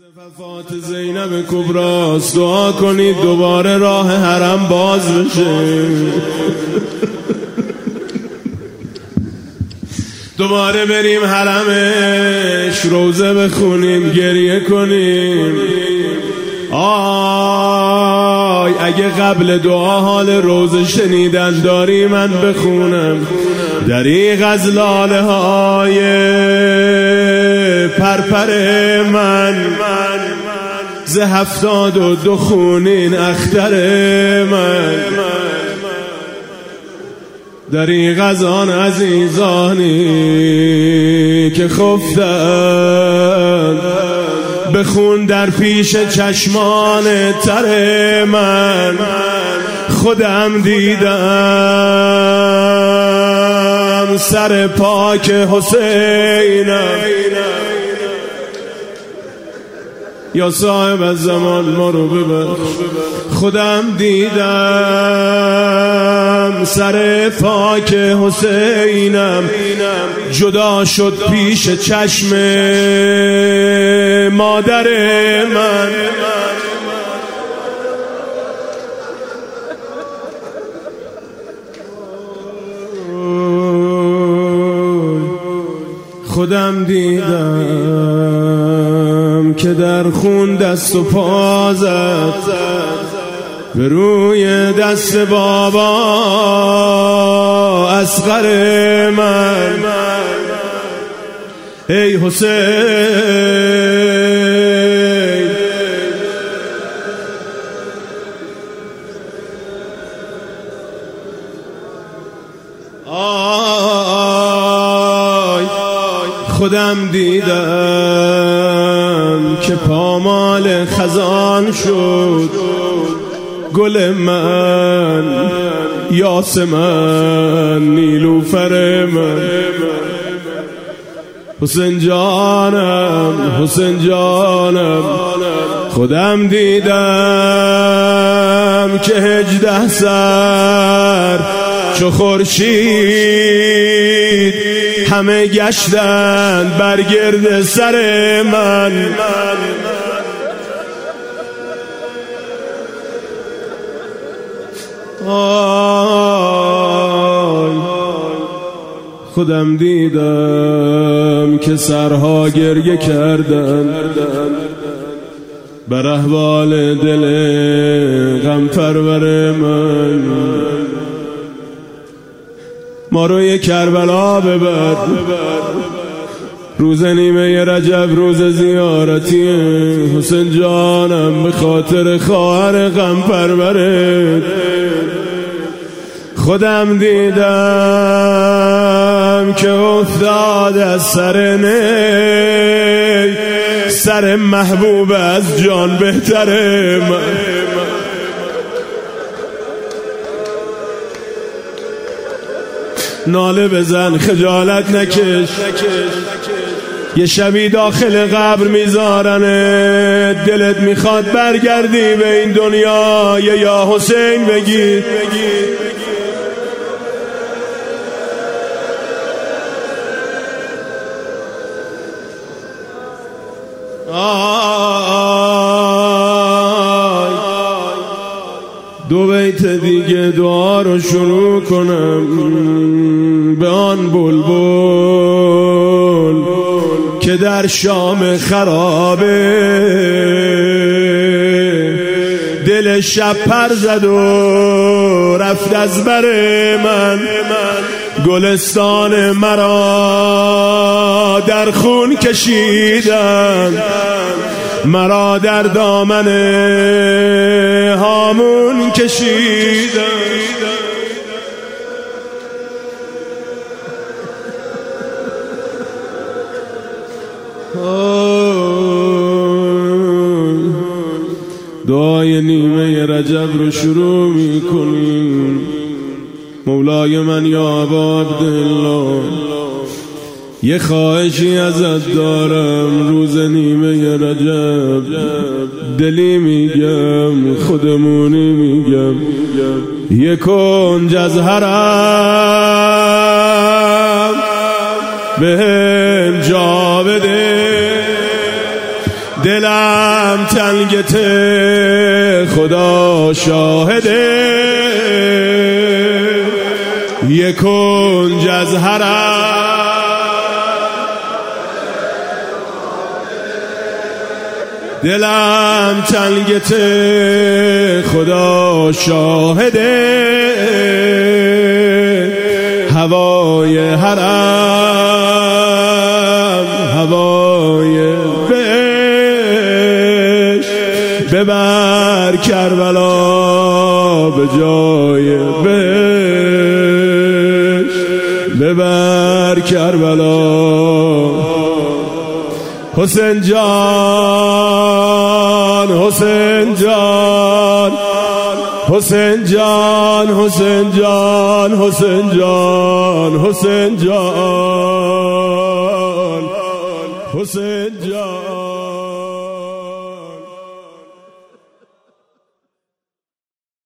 وفات زینب کبراست، دعا کنید دوباره راه حرم باز بشه، دوباره بریم حرمش، روزه بخونیم، گریه کنیم. آی اگه قبل دعا حال روزه شنیدن داری من بخونم. دریغ از لاله های پرپر من، ز 72 خونین اختر من. دریغ از آن عزیزانی که خفتن بخون در پیش چشمان تر من. خودم دیدم سر پاک حسینم، یا صاحب الزمان ما رو ببر. خودم دیدم سر پاک حسینم، جدا شد پیش چشم مادر من. خودم دیدم که در خون دست و پا زد به روی دست بابا اصغر من. ای حسین خودم دیدم که پامال خزان شد گل من، یاسمن نیلوفر من. حسین جانم، حسین جانم، خودم دیدم که 18 سر چو خورشید همه گشتند بر گرد سر من. خودم دیدم که سرها گریه کردن بر احوال دل غم پرور من. ما رو یه کربلا ببر، روز نیمه رجب روز زیارتی حسین جانم، به خاطر خواهر غم پرورت. خودم دیدم که افتاد از سر نی، سر محبوب از جان بهتر من. ناله بزن، خجالت نکش، یه شبی داخل قبر میذارنه، دلت میخواد برگردی به این دنیا یا حسین بگی. دو بیت دیگه دعا رو شروع کنم به آن بلبل که در شام خرابه دل شب پر زد و رفت از بر من. گلستان مرا در خون کشیدن، مرا در دامن هامون کشیدن. دعای نیمه رجب رو شروع میکنیم. مولای من یا ابا عبدالله، یه خواهشی ازت دارم، روز نیمه رجب دلی میگم، خودمونی میگم، یه کنج از حرم بهم جا بده، دل دلم تنگت خدا شاهده یک کنج از حرم دلم تنگت خدا شاهده هوای حرم هوای بهش ببر کربلا به جای بهش ببر کربلا حسین جان حسین جان حسین جان حسین جان حسین جان حسین جان حسین جان